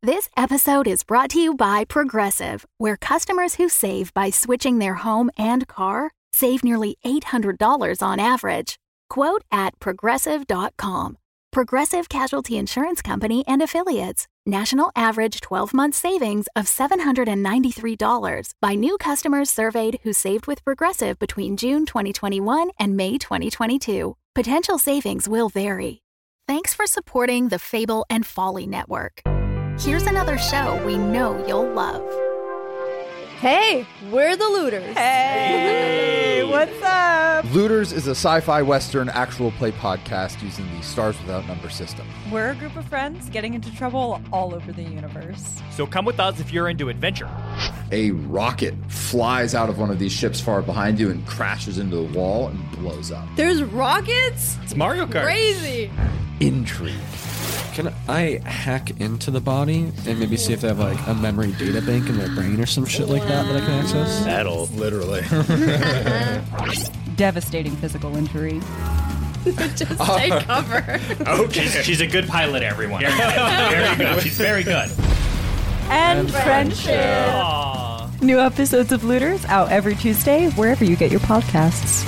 This episode is brought to you by Progressive, where customers who save by switching their home and car save nearly $800 on average. Quote at progressive.com. Progressive Casualty Insurance Company and Affiliates. National average 12-month savings of $793 by new customers surveyed who saved with Progressive between June 2021 and May 2022. Potential savings will vary. Thanks for supporting the Fable and Folly Network. Here's another show we know you'll love. Hey, we're the Looters. Hey, what's up? Looters is a sci-fi western actual play podcast using the Stars Without Number system. We're a group of friends getting into trouble all over the universe. So come with us if you're into adventure. A rocket flies out of one of these ships far behind you and crashes into the wall and blows up. There's rockets? It's Mario Kart. Crazy. Intrigue. Can I hack into the body and maybe see if they have like a memory data bank in their brain or some shit like that I can access? That'll Literally. Devastating physical injury. Just take cover. Oh, she's a good pilot, everyone. Very good. She's very good. And friendship. Aww. New episodes of Looters out every Tuesday, wherever you get your podcasts.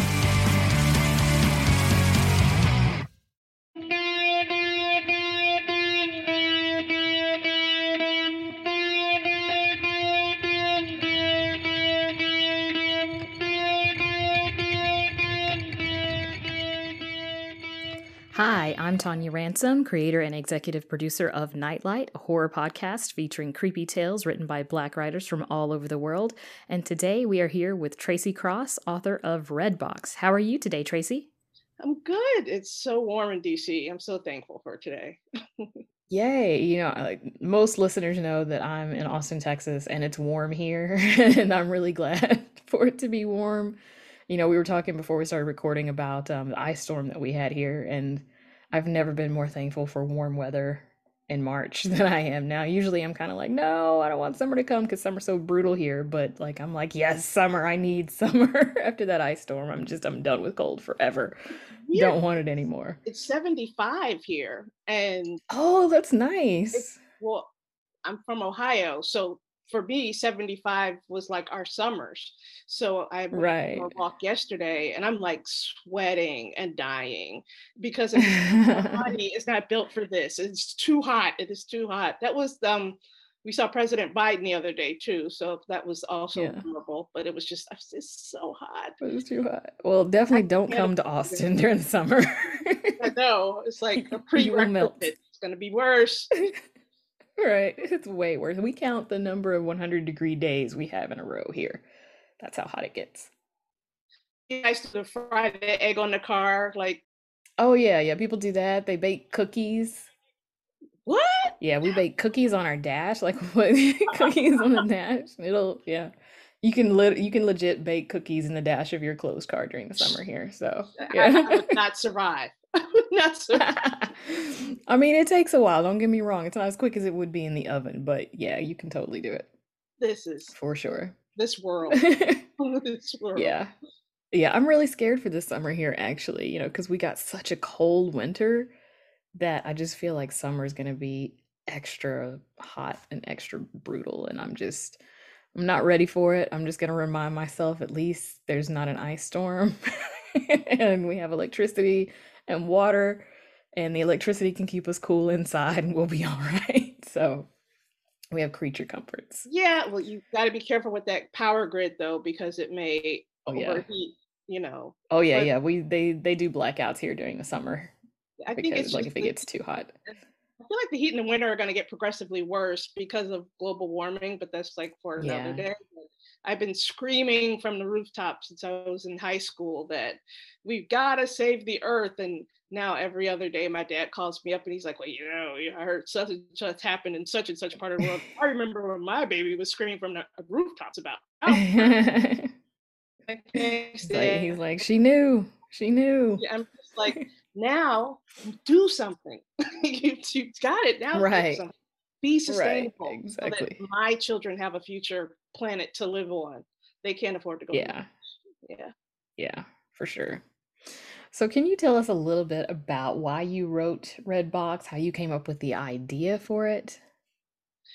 Hi, I'm Tanya Ransom, creator and executive producer of Nightlight, a horror podcast featuring creepy tales written by Black writers from all over the world. And today we are here with Tracy Cross, author of Redbox. How are you today, Tracy? I'm good. It's so warm in DC. I'm so thankful for today. Yay. You know, like most listeners know that I'm in Austin, Texas, and it's warm here, and I'm really glad for it to be warm. You know, we were talking before we started recording about the ice storm that we had here, and I've never been more thankful for warm weather in March than I am now. Usually I'm kind of like, no, I don't want summer to come because summer's so brutal here. But like, I'm like, yes, summer, I need summer. After that ice storm, I'm done with cold forever. Yeah. Don't want it anymore. It's 75 here. And Oh, that's nice. well, I'm from Ohio. So for me, 75 was like our summers. So I went Right. for a walk yesterday and I'm like sweating and dying because my body is not built for this. It's too hot. It is too hot. That was we saw President Biden the other day too. So that was also Yeah. horrible, but it was just, it's so hot. It was too hot. Well, definitely don't can't come to imagine. Austin during the summer. I know. It's like a You will melt. prerequisite. It's going to be worse. Right. It's way worse. We count the number of 100-degree days we have in a row here. That's how hot it gets. You guys do the fried egg on the car, like Oh, yeah. People do that. They bake cookies. what? Yeah, we bake cookies on our dash. Like what? Cookies on the dash. Yeah. You can legit bake cookies in the dash of your closed car during the summer here. So, I yeah. would not survive. I would not survive. I mean, it takes a while. Don't get me wrong. It's not as quick as it would be in the oven, but yeah, you can totally do it This is for sure. this world. This world. Yeah. Yeah, I'm really scared for this summer here, actually, you know, because we got such a cold winter that I just feel like summer is going to be extra hot and extra brutal. And I'm not ready for it. I'm just going to remind myself at least there's not an ice storm and we have electricity and water, and the electricity can keep us cool inside and we'll be all right. So we have creature comforts. Yeah, well, you got to be careful with that power grid though, because it may Oh, yeah. overheat. You know, Oh, yeah, But- yeah. They do blackouts here during the summer. I think Because it's like just if it gets too hot. I feel like the heat and the winter are going to get progressively worse because of global warming, but that's like for another Yeah. day. I've been screaming from the rooftop since I was in high school that we've got to save the earth. And now every other day, my dad calls me up and he's like, well, you know, I heard such and such happened in such and such part of the world. I remember when my baby was screaming from the rooftops about. He's like, she knew. Yeah, I'm just like, now do something. you got it now. do Right. something. Be sustainable. So exactly. that my children have a future planet to live on. They can't afford to go. to Yeah. Mars. Yeah. Yeah, for sure. So can you tell us a little bit about why you wrote Redbox, how you came up with the idea for it?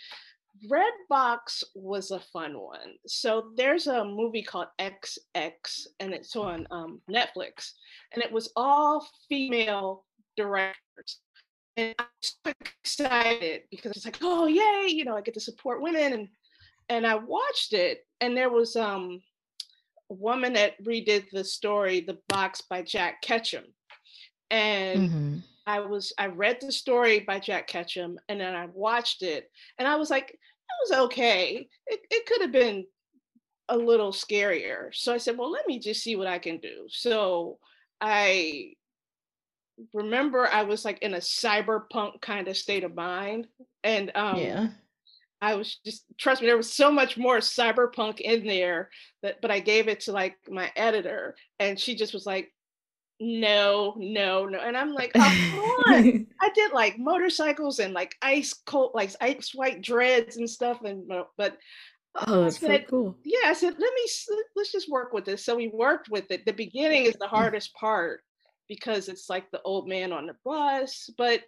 Redbox was a fun one. So there's a movie called XX, and it's on Netflix, and it was all female directors. And I was so excited because it's like, oh yay, I get to support women, and I watched it, and there was a woman that redid the story, The Box by Jack Ketchum, and Mm-hmm. I read the story by Jack Ketchum, and then I watched it, and I was like, it was okay. It could have been a little scarier. So I said, well, let me just see what I can do. So I remember I was like in a cyberpunk kind of state of mind. And Yeah. I was just, trust me, there was so much more cyberpunk in there but I gave it to like my editor, and she just was like, no, no, no. And I'm like, oh, come on. I did like motorcycles and like ice cold, like ice white dreads and stuff. But Oh, I that's so said, cool. yeah, I said, let's just work with this. So we worked with it. The beginning is the hardest part because it's like the old man on the bus. But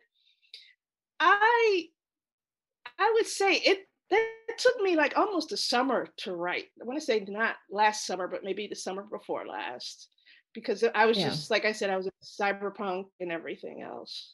I would say that took me like almost a summer to write. I want to say not last summer, but maybe the summer before last, because I was Yeah. just, like I said, I was in cyberpunk and everything else.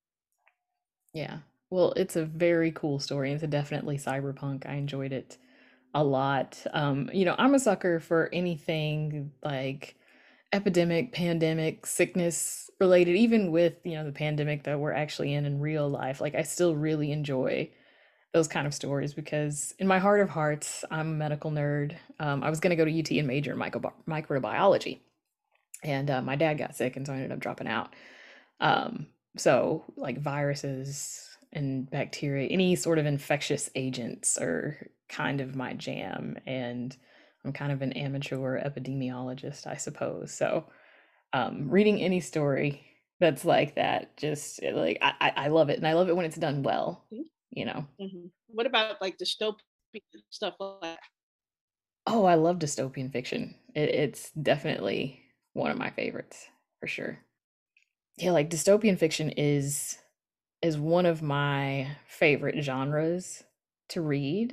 Yeah. Well, it's a very cool story. It's a definitely cyberpunk. I enjoyed it a lot. I'm a sucker for anything like epidemic, pandemic, sickness related, even with, the pandemic that we're actually in real life. Like, I still really enjoy those kind of stories because in my heart of hearts, I'm a medical nerd. I was going to go to UT and major in microbiology, and my dad got sick, and so I ended up dropping out. Um, so like viruses and bacteria, any sort of infectious agents are kind of my jam. And I'm kind of an amateur epidemiologist, I suppose. So reading any story that's like that, just like I love it. And I love it when it's done well, you know. Mm-hmm. What about like dystopian stuff like that? Oh, I love dystopian fiction. It's definitely one of my favorites for sure. Yeah, like dystopian fiction is one of my favorite genres to read.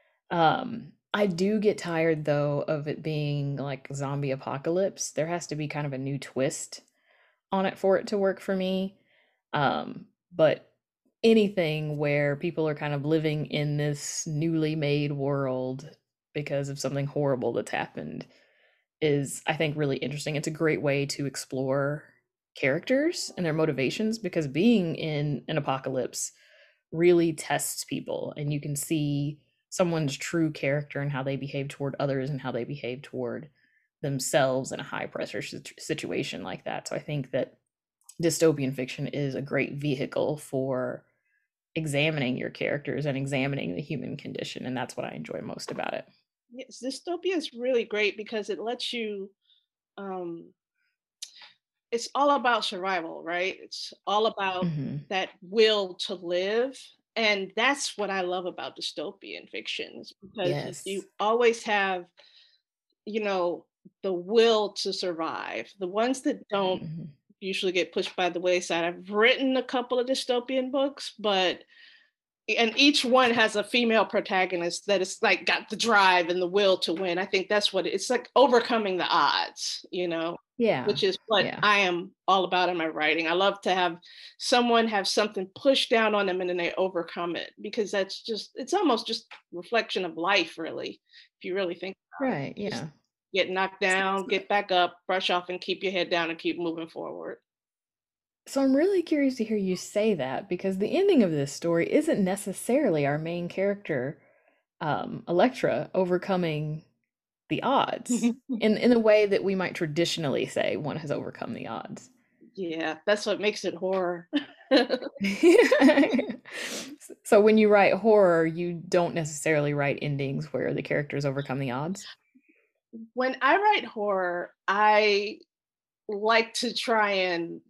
I do get tired though of it being like zombie apocalypse. There has to be kind of a new twist on it for it to work for me. But anything where people are kind of living in this newly made world because of something horrible that's happened is, I think, really interesting. It's a great way to explore characters and their motivations because being in an apocalypse really tests people, and you can see someone's true character and how they behave toward others and how they behave toward themselves in a high pressure situation like that. So I think that dystopian fiction is a great vehicle for examining your characters and examining the human condition, and that's what I enjoy most about it. Yes, dystopia is really great because it lets you it's all about survival, right? It's all about Hmm. that will to live. And that's what I love about dystopian fictions because you Yes. always have, you know, the will to survive. The ones that don't Hmm. usually get pushed by the wayside. I've written a couple of dystopian books, but and each one has a female protagonist that is like got the drive and the will to win. I think that's what it's like, overcoming the odds, Yeah. which is what Yeah. I am all about in my writing. I love to have someone have something pushed down on them and then they overcome it, because that's just, it's almost just reflection of life, really, if you really think about Right. it. Just Yeah. get knocked down, get back up, brush off and keep your head down and keep moving forward. So I'm really curious to hear you say that because the ending of this story isn't necessarily our main character, Electra, overcoming the odds in the way that we might traditionally say one has overcome the odds. Yeah, that's what makes it horror. So when you write horror, you don't necessarily write endings where the characters overcome the odds. When I write horror, I like to try and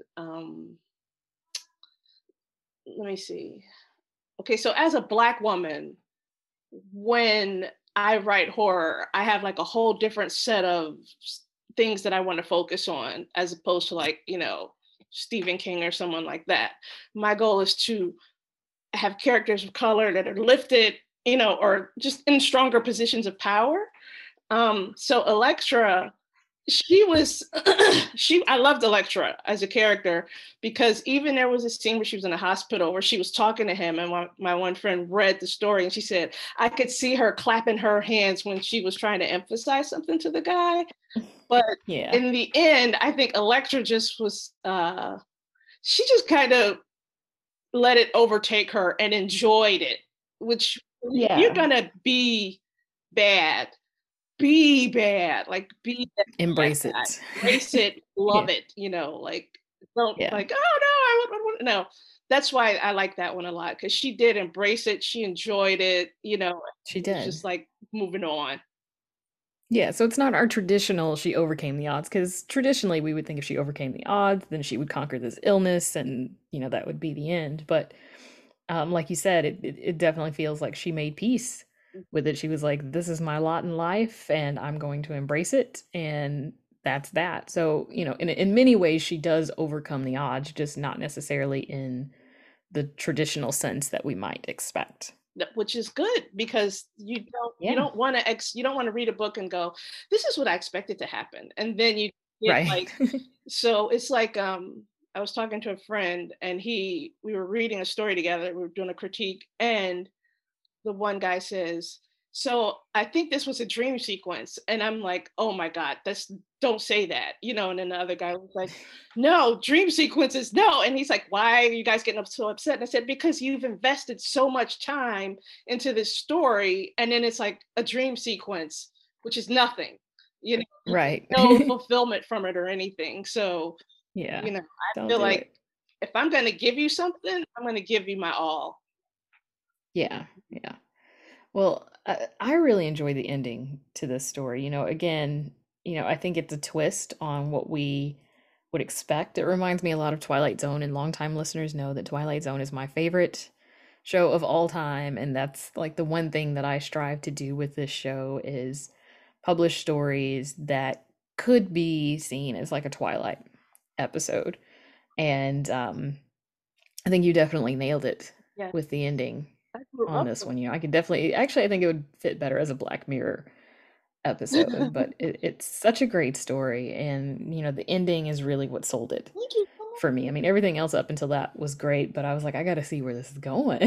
let me see. Okay, so as a Black woman, when I write horror, I have like a whole different set of things that I want to focus on, as opposed to like, Stephen King or someone like that. My goal is to have characters of color that are lifted or just in stronger positions of power. So Elektra, she was I loved Elektra as a character, because even there was a scene where she was in a hospital where she was talking to him, and my one friend read the story, and she said I could see her clapping her hands when she was trying to emphasize something to the guy. But in the end, I think Elektra just was she just kind of let it overtake her and enjoyed it, which you're gonna be bad, like be embrace bad. it. Embrace it, love it, like don't like, oh no, I would no. That's why I like that one a lot, because she did embrace it, she enjoyed it, She it's did. just like moving on. Yeah, so it's not our traditional she overcame the odds, because traditionally we would think if she overcame the odds, then she would conquer this illness and, that would be the end. But like you said, it definitely feels like she made peace with it. She was like, this is my lot in life and I'm going to embrace it. And that's that. So, in many ways, she does overcome the odds, just not necessarily in the traditional sense that we might expect. Which is good, because you don't want to read a book and go, this is what I expected to happen, and then you get like so it's like I was talking to a friend, and we were reading a story together, we were doing a critique, and the one guy says, so I think this was a dream sequence, and I'm like, oh my God, don't say that, and then the other guy was like, no, dream sequences, no. And he's like, why are you guys getting so upset? And I said, because you've invested so much time into this story, and then it's like a dream sequence, which is nothing, right? No fulfillment from it or anything. So I feel like if I'm going to give you something, I'm going to give you my all. Yeah. Well, I really enjoy the ending to this story. Again, I think it's a twist on what we would expect. It reminds me a lot of Twilight Zone, and longtime listeners know that Twilight Zone is my favorite show of all time. And that's like the one thing that I strive to do with this show, is publish stories that could be seen as like a Twilight episode. And I think you definitely nailed it with the ending on this one. I could definitely, actually, I think it would fit better as a Black Mirror episode, but it's such a great story. And, the ending is really what sold it for me. I mean, everything else up until that was great, but I was like, I got to see where this is going,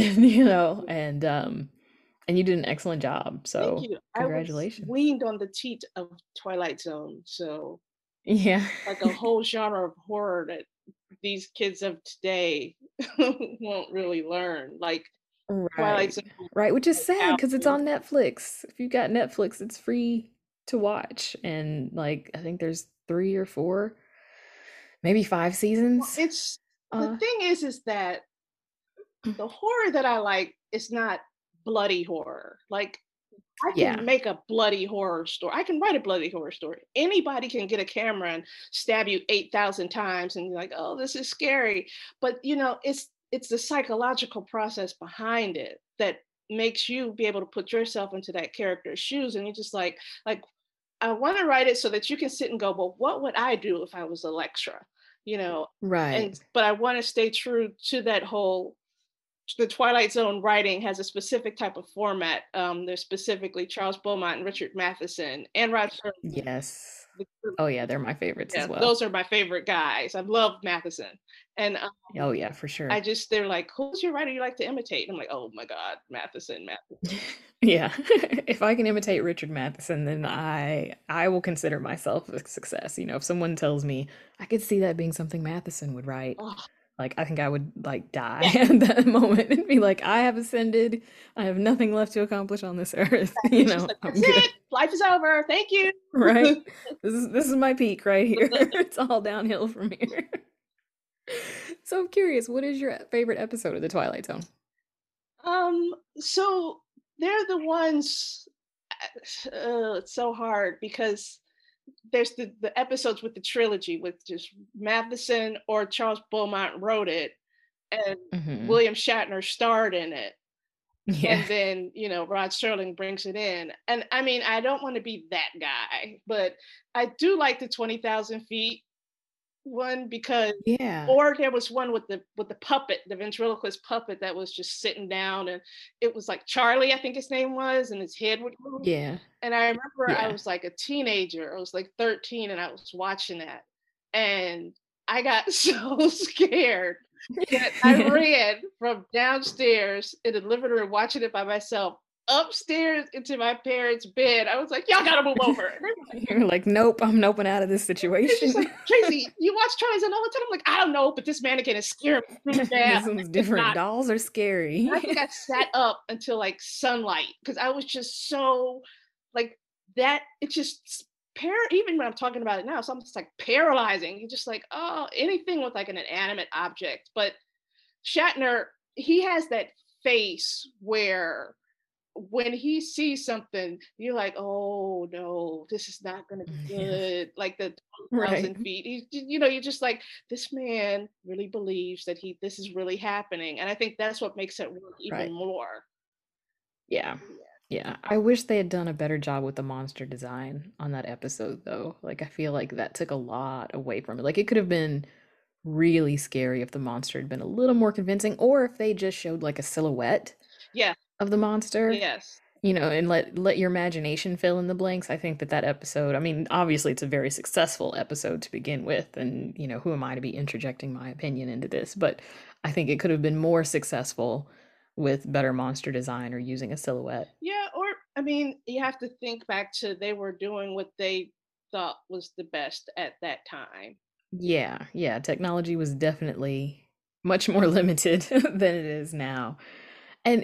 and you did an excellent job. So thank you. Congratulations. I was weaned on the teat of Twilight Zone. So yeah, like a whole genre of horror that these kids of today won't really learn. Like Twilight Zone, right, which is sad because it's on Netflix. If you got Netflix, it's free to watch, and like I think there's 3 or 4, maybe 5 seasons. It's the thing is that the horror that I like is not bloody horror. Like I can make a bloody horror story. I can write a bloody horror story. Anybody can get a camera and stab you 8,000 times and you're like, oh, this is scary. But it's the psychological process behind it that makes you be able to put yourself into that character's shoes. And you're just like I want to write it so that you can sit and go, well, what would I do if I was Elektra? Right. But I want to stay true to that whole. The Twilight Zone writing has a specific type of format. There's specifically Charles Beaumont and Richard Matheson and Rod Serling. Yes. Oh yeah, they're my favorites as well. Those are my favorite guys. I love Matheson. And oh yeah, for sure. They're like, who's your writer you like to imitate? And I'm like, oh my God, Matheson. Yeah. If I can imitate Richard Matheson, then I will consider myself a success. If someone tells me I could see that being something Matheson would write. Oh. Like, I think I would like die at that moment and be like, I have ascended. I have nothing left to accomplish on this earth. Like, that's it. Life is over. Thank you. Right. This is my peak right here. It's all downhill from here. So I'm curious, what is your favorite episode of The Twilight Zone? So they're the ones. It's so hard because there's the episodes with the trilogy with just Matheson or Charles Beaumont wrote it and William Shatner starred in it. Yeah. And then, Rod Serling brings it in. And I mean, I don't want to be that guy, but I do like the 20,000 feet one because, Yeah. or there was one with the puppet, the ventriloquist puppet that was just sitting down, and it was like Charlie, I think his name was, and his head would move. Yeah. And I remember I Yeah. was like a teenager. I was like 13 and I was watching that. And I got so scared that I ran from downstairs in the living room watching it by myself upstairs into my parents' bed. I was like, y'all gotta move over. And they were like, You're like, nope, I'm noping out of this they're situation. just like, Tracy, you watch Charlie's and all the time. I'm like, I don't know, but this mannequin is scaring me really bad. This one's It's different. not. Dolls are scary. I think I sat up until like sunlight because I was just so like that. It just even when I'm talking about it now, it's almost like paralyzing. You're just like, oh, anything with like an inanimate object. But Shatner, he has that face where when he sees something, you're like, oh no, this is not gonna be good. Like the 1,000 Right. feet. You're just like, this man really believes that this is really happening. And I think that's what makes it work even Right. more. Yeah. Yeah. I wish they had done a better job with the monster design on that episode, though. Like, I feel like that took a lot away from it. Like, it could have been really scary if the monster had been a little more convincing, or if they just showed like a silhouette Yeah, of the monster, yes. and let your imagination fill in the blanks. I think that episode, I mean, obviously it's a very successful episode to begin with, and who am I to be interjecting my opinion into this, but I think it could have been more successful with better monster design or using a silhouette. Yeah, or I mean, you have to think back to they were doing what they thought was the best at that time. Yeah, technology was definitely much more limited than it is now. And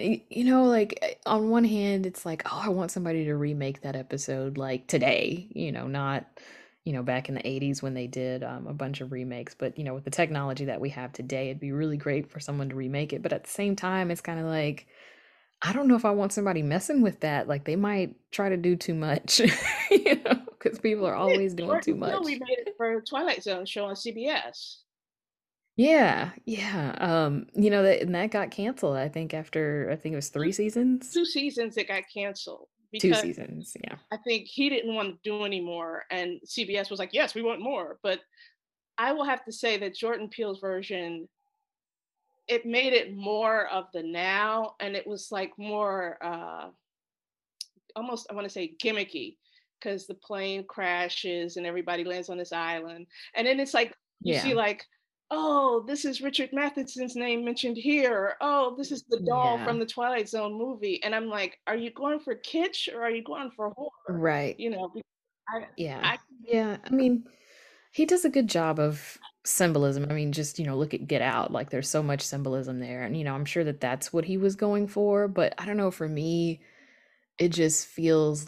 like on one hand, it's like, oh, I want somebody to remake that episode like today, not, back in the 80s when they did a bunch of remakes. But, with the technology that we have today, it'd be really great for someone to remake it. But at the same time, it's kind of like, I don't know if I want somebody messing with that. Like they might try to do too much, because people are always doing too Jordan Peele much. remade it for Twilight Zone show on CBS. Yeah. That got canceled, I think it was 3 seasons. 2 seasons it got canceled 2 because seasons, yeah. I think he didn't want to do anymore, and CBS was like, yes, we want more. But I will have to say that Jordan Peele's version, it made it more of the now, and it was like more almost, I want to say, gimmicky, because the plane crashes and everybody lands on this island, and then it's like you see Yeah. like, oh, this is Richard Matheson's name mentioned here, or, oh, this is the doll Yeah. from the Twilight Zone movie, and I'm like, are you going for kitsch or are you going for horror? Right. Because Yeah. I Yeah. I mean, he does a good job of symbolism. I mean, just, look at Get Out. Like, there's so much symbolism there. And, I'm sure that that's what he was going for. But I don't know, for me, it just feels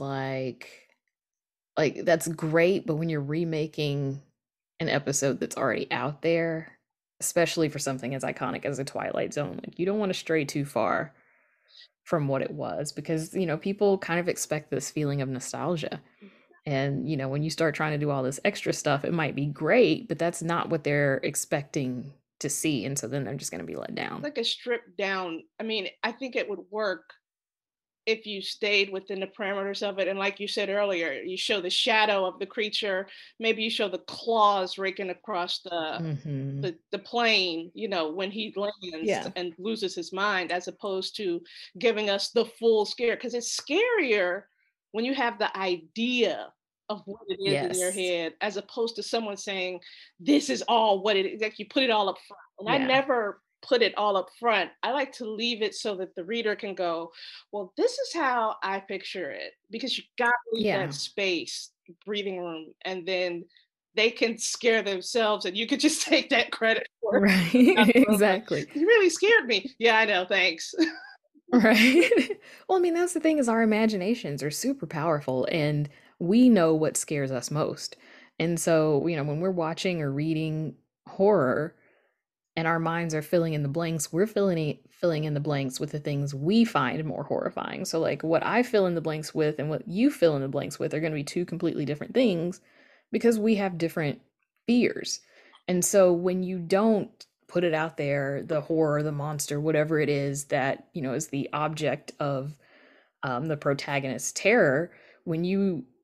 like that's great. But when you're remaking an episode that's already out there, especially for something as iconic as a Twilight Zone, like you don't want to stray too far from what it was, because people kind of expect this feeling of nostalgia. And when you start trying to do all this extra stuff, it might be great, but that's not what they're expecting to see, and so then they're just going to be let down. like a stripped down. I mean, I think it would work if you stayed within the parameters of it. And like you said earlier, you show the shadow of the creature, maybe you show the claws raking across Hmm. the plane, when he lands Yeah. and loses his mind, as opposed to giving us the full scare. Because it's scarier when you have the idea of what it is in your Yes. head, as opposed to someone saying, this is all what it is. Like you put it all up front. And I Yeah. never put it all up front. I like to leave it so that the reader can go, well, this is how I picture it. Because you got to leave Yeah. that space, breathing room, and then they can scare themselves and you could just take that credit for it. Right. Exactly. You really scared me. Yeah, I know, thanks. Right. Well, I mean, that's the thing, is our imaginations are super powerful, and we know what scares us most. And so, when we're watching or reading horror and our minds are filling in the blanks, we're filling in the blanks with the things we find more horrifying. So like what I fill in the blanks with and what you fill in the blanks with are going to be two completely different things, because we have different fears. And so when you don't put it out there, the horror, the monster, whatever it is that, is the object of the protagonist's terror, when you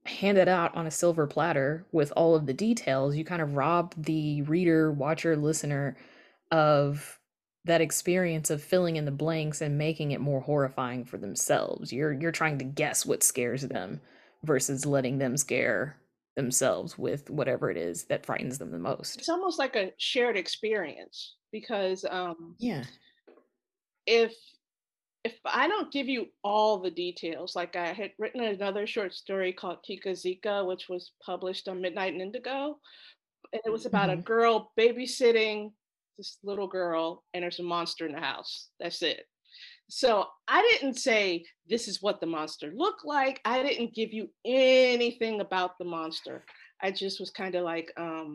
hand it out on a silver platter with all of the details, you kind of rob the reader, watcher, listener of that experience of filling in the blanks and making it more horrifying for themselves. You're trying to guess what scares them versus letting them scare themselves with whatever it is that frightens them the most. It's almost like a shared experience because Yeah. if I don't give you all the details, like I had written another short story called Tika Zika, which was published on Midnight and Indigo, and it was about a Mhm. girl babysitting this little girl, and there's a monster in the house. That's it. So I didn't say this is what the monster looked like. I didn't give you anything about the monster. I just was kind of like,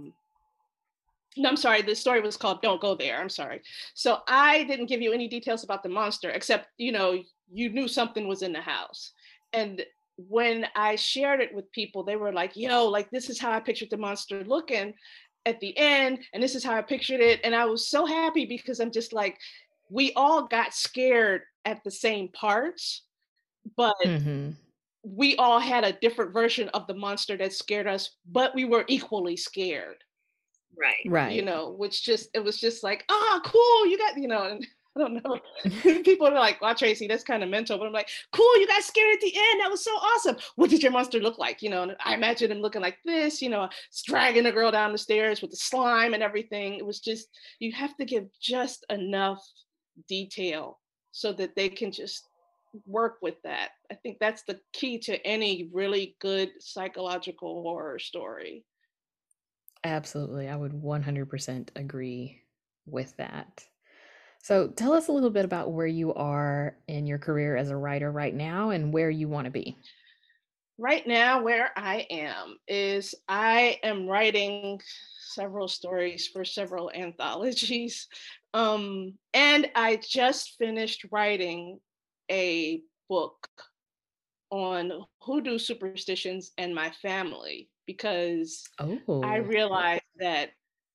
no, I'm sorry. The story was called Don't Go There. I'm sorry. So I didn't give you any details about the monster, except, you knew something was in the house. And when I shared it with people, they were like, yo, like, this is how I pictured the monster looking at the end. And this is how I pictured it. And I was so happy because I'm just like, we all got scared at the same parts, but Mhm. we all had a different version of the monster that scared us, but we were equally scared. Right. Which it was just like, cool, you got, and I don't know. People are like, wow, Tracy, that's kind of mental. But I'm like, cool, you got scared at the end. That was so awesome. What did your monster look like? And I imagine him looking like this, dragging a girl down the stairs with the slime and everything. It was just, you have to give just enough detail so that they can just work with that. I think that's the key to any really good psychological horror story. Absolutely. I would 100% agree with that. So tell us a little bit about where you are in your career as a writer right now and where you want to be. Right now, where I am is I am writing several stories for several anthologies. And I just finished writing a book on hoodoo superstitions and my family because I Oh, realized that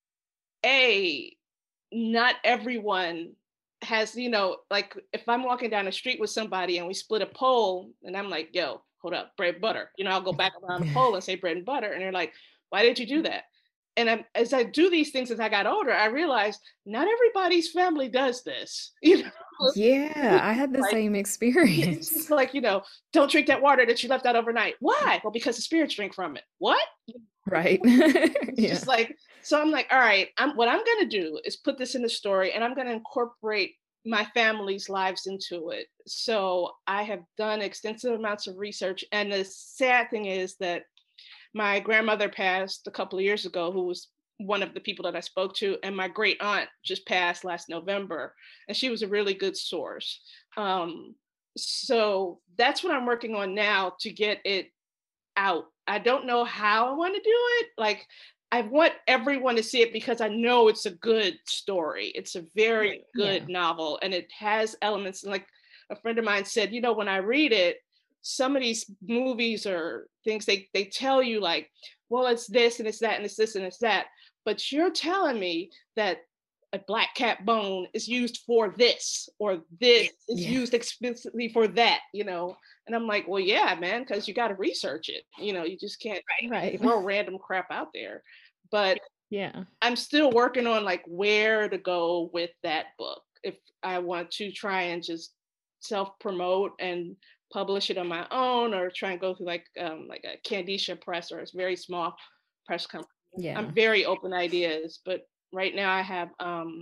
not everyone has, like if I'm walking down the street with somebody and we split a pole and I'm like, yo, hold up, bread and butter. I'll go back around the pole and say bread and butter. And they're like, why did you do that? And as I do these things as I got older, I realized not everybody's family does this. yeah, I had the Like, same it's experience. just like, don't drink that water that you left out overnight. Why? Well, because the spirits drink from it. What? Right. It's Yeah. just like, so I'm like, all right, what I'm going to do is put this in the story and I'm going to incorporate my family's lives into it. So I have done extensive amounts of research. And the sad thing is that my grandmother passed a couple of years ago, who was one of the people that I spoke to, and my great aunt just passed last November, and she was a really good source. So that's what I'm working on now to get it out. I don't know how I want to do it. Like, I want everyone to see it because I know it's a good story. It's a very good Yeah. novel, and it has elements. Like a friend of mine said, when I read it, some of these movies or things they tell you like, well, it's this and it's that and it's this and it's that, but you're telling me that a black cat bone is used for this or this is Yeah. used explicitly for that, and I'm like, well, yeah, man, because you got to research it. You just can't Right. throw random crap out there. But Yeah. I'm still working on like where to go with that book. If I want to try and just self-promote and publish it on my own, or try and go through like a Candisha Press or a very small press company. Yeah. I'm very open ideas, but right now I have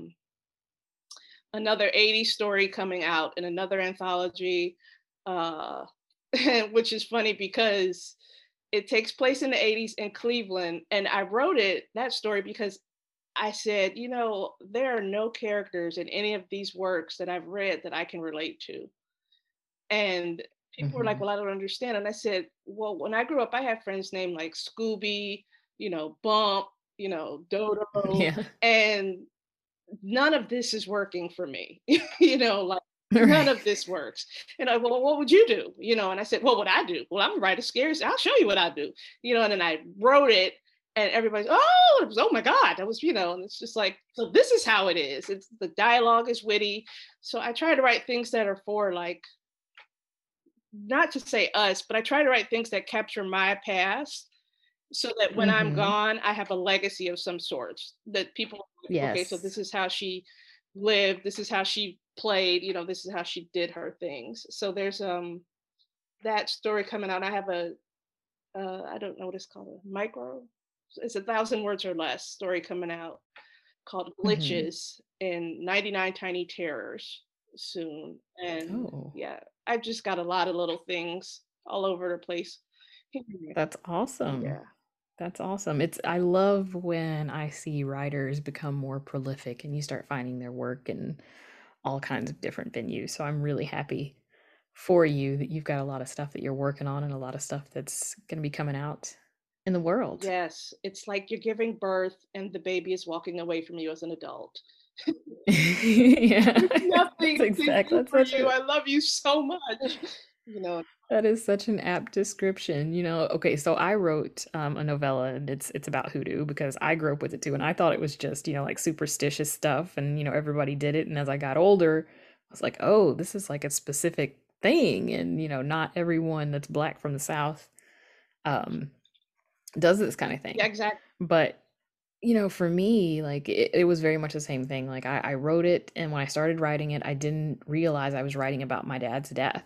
another 80s story coming out in another anthology, which is funny because it takes place in the 80s in Cleveland. And I wrote that story because I said, there are no characters in any of these works that I've read that I can relate to. And people were like, Mhm. well, I don't understand. And I said, well, when I grew up, I had friends named like Scooby, Bump, Dodo, Yeah. and none of this is working for me. Like none Right. of this works. And I, well, what would you do? And I said, well, what I do? Well, I'm writing scary. I'll show you what I do. And then I wrote it, and everybody's, oh my God, that was, and it's just like, so this is how it is. It's the dialogue is witty. So I try to write things that are for like not to say us, but I try to write things that capture my past so that when I'm Mm-hmm. gone, I have a legacy of some sort that people, okay, so this Yes. is how she lived, this is how she played, this is how she did her things. So there's that story coming out. I have I don't know what it's called, a micro, it's 1,000 words or less story coming out called Mm-hmm. Glitches and 99 Tiny Terrors soon. And Oh, yeah, I've just got a lot of little things all over the place. that's awesome. Yeah. That's awesome. I love when I see writers become more prolific and you start finding their work in all kinds of different venues. So I'm really happy for you that you've got a lot of stuff that you're working on and a lot of stuff that's going to be coming out in the world. Yes, it's like you're giving birth and the baby is walking away from you as an adult. Yeah, Nothing that's I can exactly do that's for such you. a I love you so much. You know, that is such an apt description. Okay, so I wrote a novella and it's about hoodoo because I grew up with it too, and I thought it was just, like superstitious stuff and everybody did it. And as I got older, I was like, oh, this is like a specific thing, and not everyone that's black from the South um does this kind of yeah, thing. exactly. But for me, like it was very much the same thing. Like I wrote it, and when I started writing it, I didn't realize I was writing about my dad's death.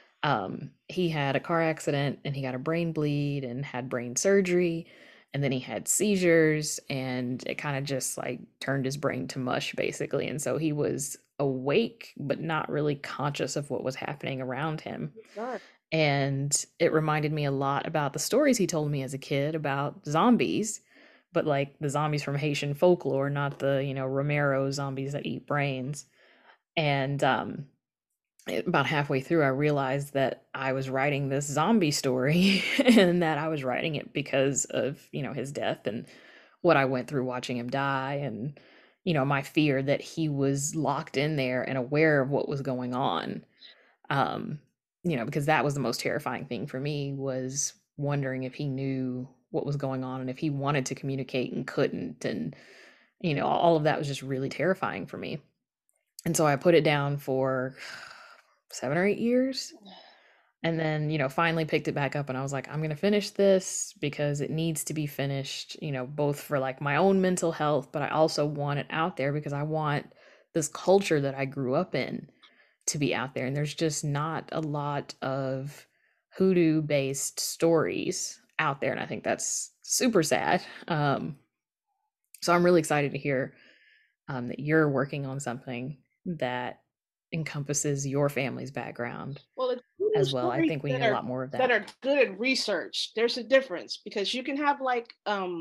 He had a car accident and he got a brain bleed and had brain surgery, and then he had seizures, and it kind of just like turned his brain to mush basically. And so he was awake but not really conscious of what was happening around him. God. And it reminded me a lot about the stories he told me as a kid about zombies, but like the zombies from Haitian folklore, not the, Romero zombies that eat brains. And about halfway through, I realized that I was writing this zombie story and that I was writing it because of, his death and what I went through watching him die, and, my fear that he was locked in there and aware of what was going on. Um, because that was the most terrifying thing for me, was wondering if he knew what was going on and if he wanted to communicate and couldn't. And, all of that was just really terrifying for me. And so I put it down for 7 or 8 years, and then finally picked it back up, and I was like, I'm going to finish this because it needs to be finished, both for like my own mental health, but I also want it out there because I want this culture that I grew up in to be out there. And there's just not a lot of hoodoo based stories out there, and I think that's super sad. So I'm really excited to hear that you're working on something that encompasses your family's background Well, it's voodoo as well. I stories think we need a lot more of that that. are good at research. There's a difference because you can have like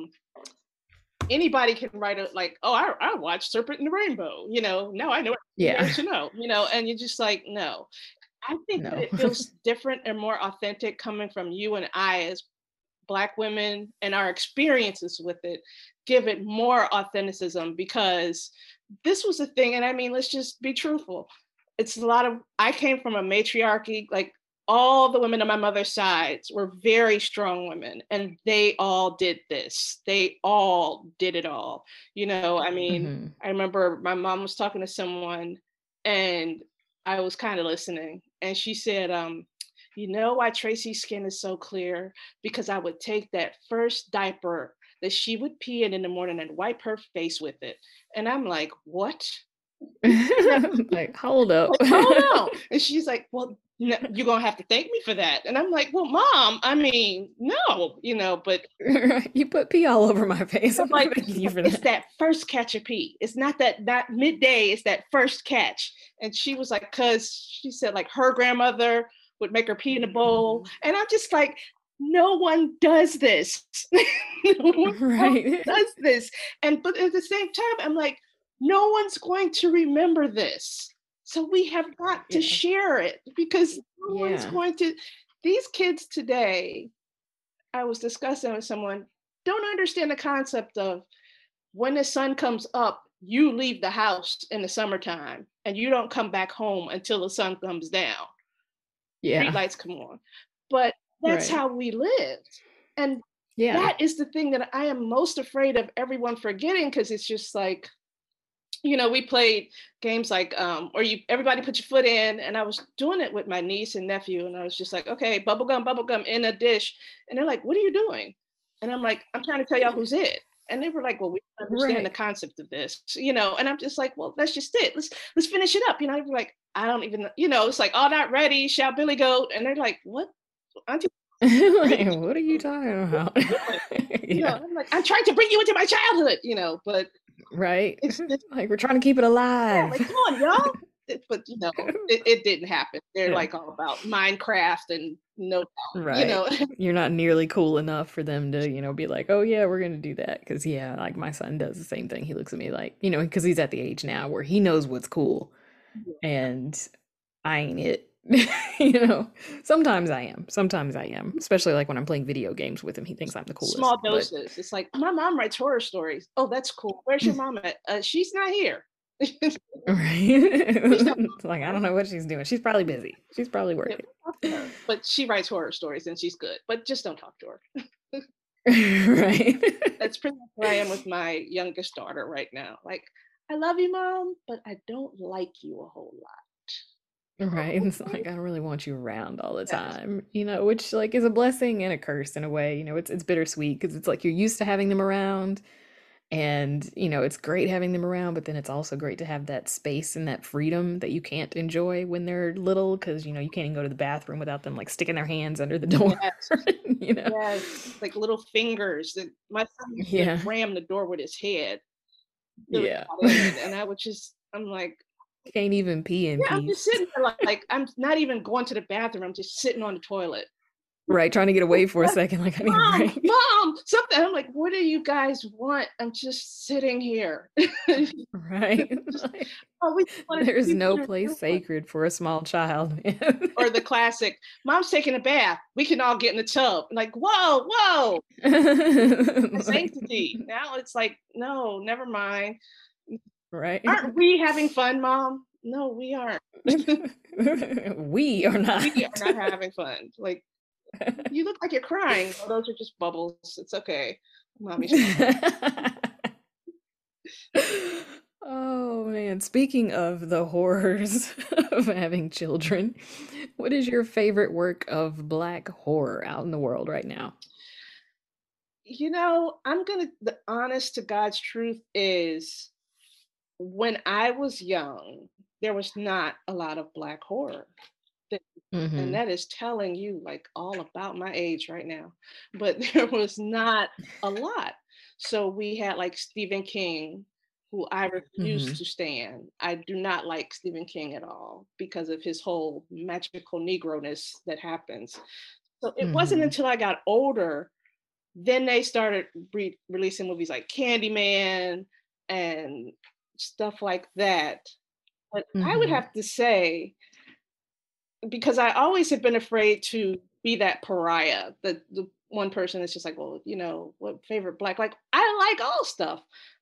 anybody can write a like, oh, I watched Serpent in the Rainbow, now I know what there Yeah. is to know, and you're just like, no. I think that No. it feels different and more authentic coming from you and I as Black women, and our experiences with it give it more authenticism because this was a thing. And I mean, let's just be truthful. It's a lot of, I came from a matriarchy, like all the women on my mother's sides were very strong women and they all did this. They all did it all. I mean, Mhm. I remember my mom was talking to someone and I was kind of listening and she said, you know why Tracy's skin is so clear? Because I would take that first diaper that she would pee in the morning and wipe her face with it. And I'm like, what? Like, hold up. Like, hold on. And she's like, well, no, you're going to have to thank me for that. And I'm like, well, Mom, I mean, no, but You put pee all over my face. I'm like, not thanking you for it's that. that first catch of pee. It's not that midday, it's that first catch. And she was like, because she said like her grandmother would make her pee in a bowl. And I'm just like, no one does this. No one Right. does this. But at the same time, I'm like, no one's going to remember this. So we have got to Yeah. share it because no one's Yeah. going to. These kids today, I was discussing with someone, don't understand the concept of when the sun comes up, you leave the house in the summertime and you don't come back home until the sun comes down. Street Yeah. lights come on. But that's Right. how we lived. And Yeah. that is the thing that I am most afraid of everyone forgetting because it's just like, we played games like or everybody put your foot in, and I was doing it with my niece and nephew, and I was just like, okay, bubble gum in a dish, and they're like, what are you doing? And I'm like, I'm trying to tell y'all who's it. And they were like, well, we don't understand the concept of this, and I'm just like, well, that's just it. Let's finish it up. They were like, I don't even, it's like, all not ready, shout Billy Goat. And they're like, what? Auntie? Like, what are you talking about? I'm like, I'm trying to bring you into my childhood, but right. It's like, we're trying to keep it alive. Like, come on, y'all. But it didn't happen. They're like all about Minecraft and right. You're not nearly cool enough for them to, be like, oh yeah, we're gonna do that. Because like my son does the same thing. He looks at me like, because he's at the age now where he knows what's cool, and I ain't it. Sometimes I am, especially like when I'm playing video games with him. He thinks I'm the coolest. Small doses. It's like, my mom writes horror stories. Oh, that's cool. Where's your mom at? She's not here. Right. Like, I don't know what she's doing. She's probably busy. She's probably working. Yeah, but she writes horror stories and she's good. But just don't talk to her. Right. That's pretty much where I am with my youngest daughter right now. Like, I love you, Mom, but I don't like you a whole lot. Right. It's like, I don't really want you around all the time, which like is a blessing and a curse in a way. It's bittersweet because it's like you're used to having them around, and it's great having them around, but then it's also great to have that space and that freedom that you can't enjoy when they're little, because you can't even go to the bathroom without them like sticking their hands under the door. Yes. Yes, like little fingers. That my son would ram the door with his head. Really, and I would I'm like, can't even pee in peace. I'm just sitting there like I'm not even going to the bathroom. I'm just sitting on the toilet. Right, trying to get away for a second. Like, I need a break. Mom, something. I'm like, what do you guys want? I'm just sitting here. Right. Like, there's no place sacred for a small child. Or the classic, Mom's taking a bath. We can all get in the tub. Like, whoa. Sanctity. Now it's like, no, never mind. Right. Aren't we having fun, Mom? No, we aren't. We are not. We are not having fun. Like, you look like you're crying. Oh, those are just bubbles. It's okay. Mommy's Oh man, speaking of the horrors of having children, what is your favorite work of Black horror out in the world right now? The honest to God's truth is, when I was young, there was not a lot of Black horror. And that is telling you like all about my age right now. But there was not a lot. So we had like Stephen King, who I refuse to stand. I do not like Stephen King at all because of his whole magical Negro-ness that happens. So it wasn't until I got older, then they started releasing movies like Candyman and stuff like that. But I would have to say, because I always have been afraid to be that pariah, the one person that's just like, well, what favorite Black, like I like all stuff.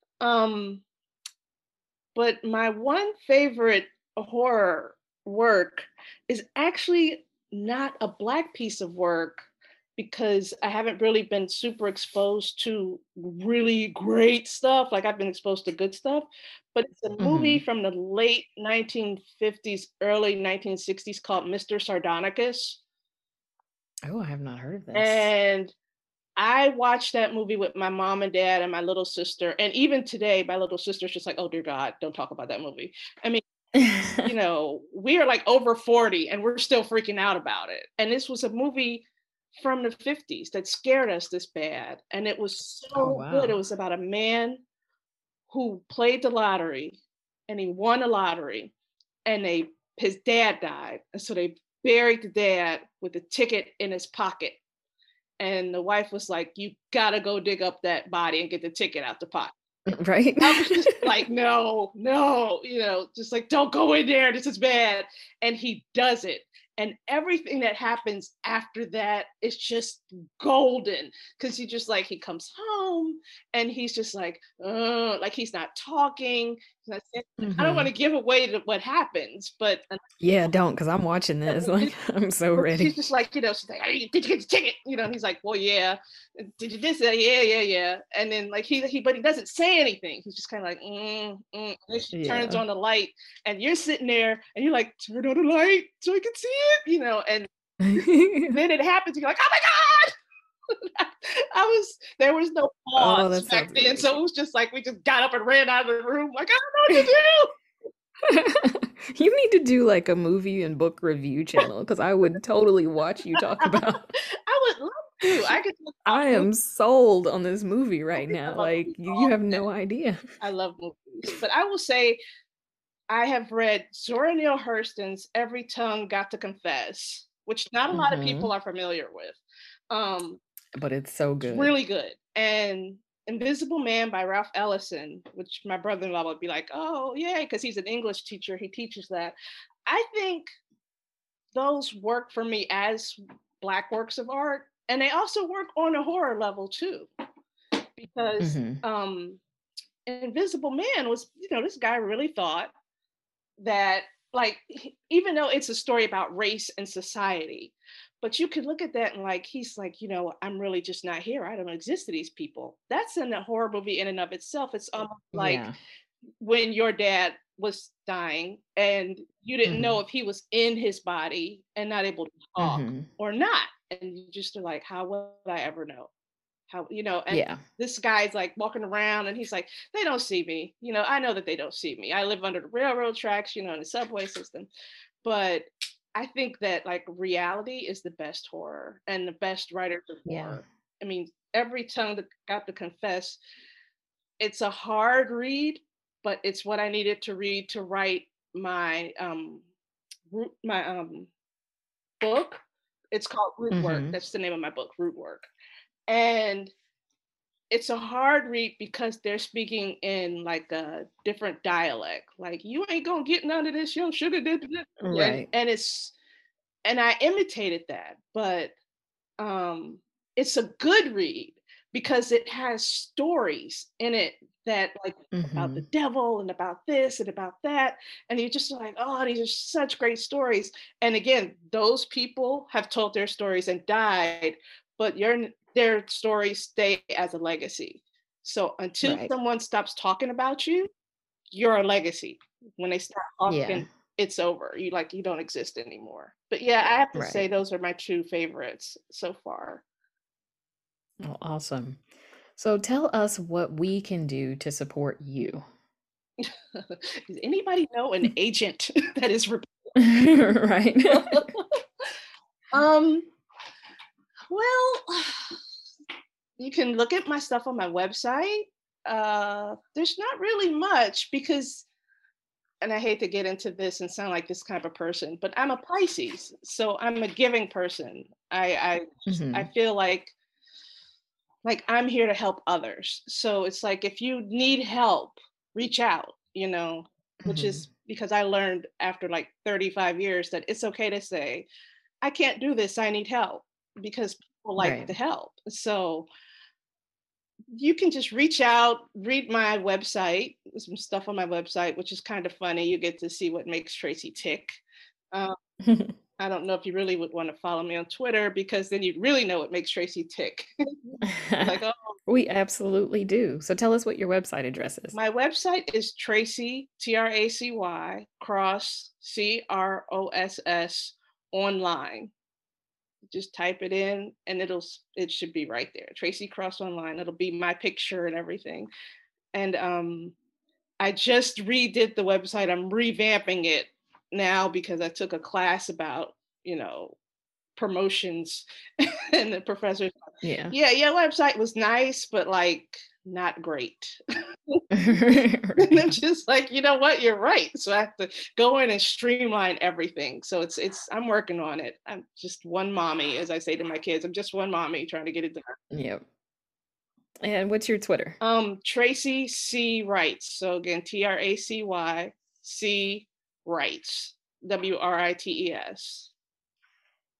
But my one favorite horror work is actually not a Black piece of work, because I haven't really been super exposed to really great stuff. Like, I've been exposed to good stuff, but it's a movie from the late 1950s, early 1960s called Mr. Sardonicus. Oh, I have not heard of this. And I watched that movie with my mom and dad and my little sister. And even today, my little sister's just like, oh dear God, don't talk about that movie. I mean, we are like over 40 and we're still freaking out about it. And this was a movie from the 50s that scared us this bad. And it was so good. It was about a man who played the lottery and he won a lottery, and his dad died. And so they buried the dad with a ticket in his pocket. And the wife was like, you gotta go dig up that body and get the ticket out the pocket. Right. I was just like, no, just like, don't go in there. This is bad. And he does it. And everything that happens after that is just golden, because he comes home and he's just like he's not talking. I said, I don't want to give away what happens, but Yeah, don't, because I'm watching this. Like, I'm so she's ready. just like, she's like, hey, did you get the ticket? And he's like, well, yeah. Did you this? Yeah. And then like but he doesn't say anything. He's just kind of like, And then she turns on the light, and you're sitting there, and you're like, turn on the light so I can see it, and then it happens. You're like, oh my God. There was no pause back then. Amazing. So it was just like, we just got up and ran out of the room. Like, I don't know what to do. You need to do like a movie and book review channel, because I would totally watch you talk about. I would love to. I am sold on this movie right now. Like, you have no idea. I love movies. But I will say, I have read Zora Neale Hurston's Every Tongue Got to Confess, which not a lot of people are familiar with. But it's so good. Really good. And Invisible Man by Ralph Ellison, which my brother-in-law would be like, oh, yeah, because he's an English teacher. He teaches that. I think those work for me as Black works of art. And they also work on a horror level, too. Because Invisible Man was, this guy really thought that, like, even though it's a story about race and society, but you could look at that and like, he's like, I'm really just not here. I don't exist to these people. That's in a horror movie in and of itself. It's almost like when your dad was dying and you didn't know if he was in his body and not able to talk or not. And you just are like, how would I ever know? How, and this guy's like walking around and he's like, they don't see me. I know that they don't see me. I live under the railroad tracks, in the subway system. But I think that like reality is the best horror and the best writers of horror. I mean, Every Tongue That Got to Confess, it's a hard read, but it's what I needed to read to write my book. It's called Root Work. That's the name of my book, Root Work. And it's a hard read because they're speaking in like a different dialect. Like, you ain't gonna get none of this, yo, shoulda did this. Right. And I imitated that, but it's a good read because it has stories in it that like about the devil and about this and about that. And you're just like, oh, these are such great stories. And again, those people have told their stories and died, but their stories stay as a legacy. So until someone stops talking about you, you're a legacy. When they start talking, it's over. You don't exist anymore. But yeah, I have to say those are my two favorites so far. Oh, awesome. So tell us what we can do to support you. Does anybody know an agent that is right? Well, you can look at my stuff on my website. There's not really much because, and I hate to get into this and sound like this kind of a person, but I'm a Pisces, so I'm a giving person. I feel like I'm here to help others. So it's like, if you need help, reach out, which is because I learned after like 35 years that it's okay to say, I can't do this, I need help, because people like to help. So you can just reach out, read my website, some stuff on my website, which is kind of funny. You get to see what makes Tracy tick. I don't know if you really would want to follow me on Twitter, because then you'd really know what makes Tracy tick. Like, oh. We absolutely do. So tell us what your website address is. My website is Tracy, TRACY, Cross, CROSS, online. Just type it in and it should be right there. Tracy Cross Online. It'll be my picture and everything. And I just redid the website. I'm revamping it now because I took a class about, promotions and the professor. Yeah, website was nice, but like not great. And I'm just like, you know what, you're right. So I have to go in and streamline everything. So it's I'm working on it. I'm just one mommy, as I say to my kids. I'm just one mommy trying to get it done. Yep. And what's your Twitter? Tracy C. Writes. So again, TRACY C. Writes. WRITES.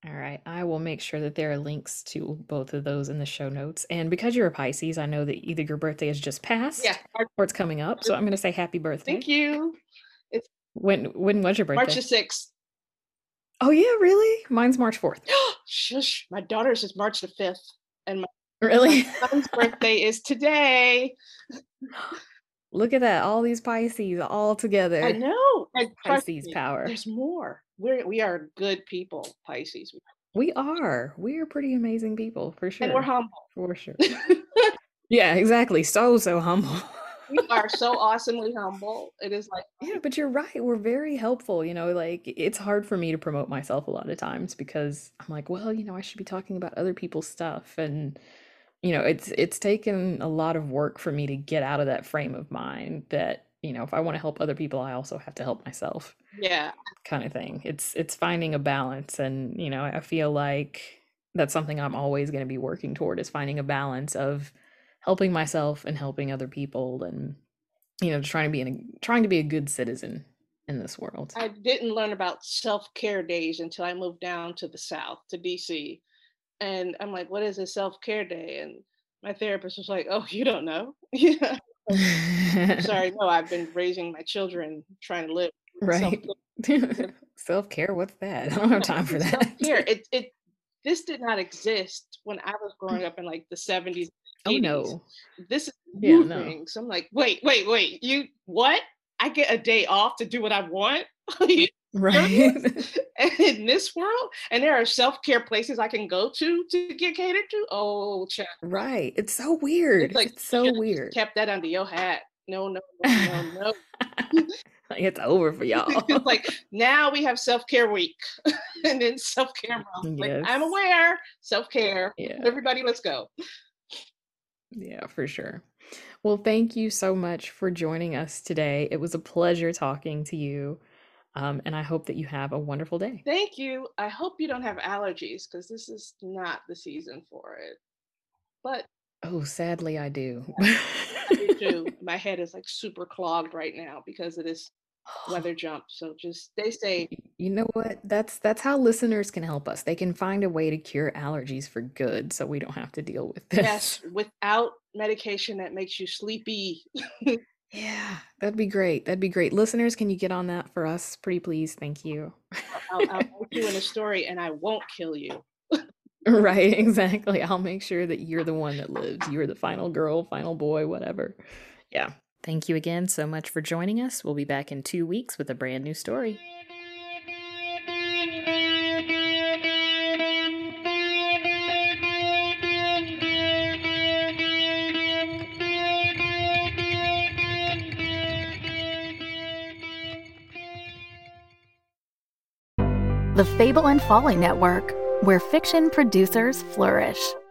All right. I will make sure that there are links to both of those in the show notes. And because you're a Pisces, I know that either your birthday has just passed Yeah. or it's coming up. So I'm going to say happy birthday. Thank you. It's When was your birthday? March the 6th. Oh, yeah, really? Mine's March 4th. Shush. My daughter's is March the 5th. And my Really? son's birthday is today. Look at that. All these Pisces all together. I know. And trust Pisces me, power. There's more. We are good people, Pisces. We are. We are pretty amazing people, for sure. And we're humble. For sure. Yeah, exactly. So humble. We are so awesomely humble. It is like, Yeah, but you're right. We're very helpful. Like it's hard for me to promote myself a lot of times because I'm like, well, I should be talking about other people's stuff. And, it's taken a lot of work for me to get out of that frame of mind that, if I want to help other people, I also have to help myself. yeah. Kind of thing. It's finding a balance. And, I feel like that's something I'm always going to be working toward is finding a balance of helping myself and helping other people and trying to be a good citizen in this world. I didn't learn about self-care days until I moved down to the South, to DC. And I'm like, what is a self-care day? And my therapist was like, oh, you don't know? Yeah. Sorry, no, I've been raising my children, trying to live. Right. Self-care, what's that? I don't have time for that. Self-care. This did not exist when I was growing up in like the 70s. 80s. Oh no. This is Yeah, new no. thing. So I'm like, wait, you what? I get a day off to do what I want? Right. In this world? And there are self-care places I can go to get catered to? Oh, child. Right. It's so weird. It's like, It's so you should've weird. kept that under your hat. No. It's over for y'all. It's like, now we have self-care week. And then self-care month. Like, Yes. I'm aware. Self-care. Yeah. Everybody, let's go. Yeah, for sure. Well, thank you so much for joining us today. It was a pleasure talking to you. And I hope that you have a wonderful day. Thank you. I hope you don't have allergies because this is not the season for it. But Oh, sadly, I do. I do too. My head is like super clogged right now because of this weather jump. So just stay safe. You know what? That's how listeners can help us. They can find a way to cure allergies for good so we don't have to deal with this. Yes, without medication that makes you sleepy. Yeah, that'd be great. That'd be great. Listeners, can you get on that for us? Pretty please. Thank you. I'll put you in a story and I won't kill you. Right, exactly. I'll make sure that you're the one that lives. You're the final girl, final boy, whatever. Yeah. Thank you again so much for joining us. We'll be back in 2 weeks with a brand new story. The Fable and Folly Network, where fiction producers flourish.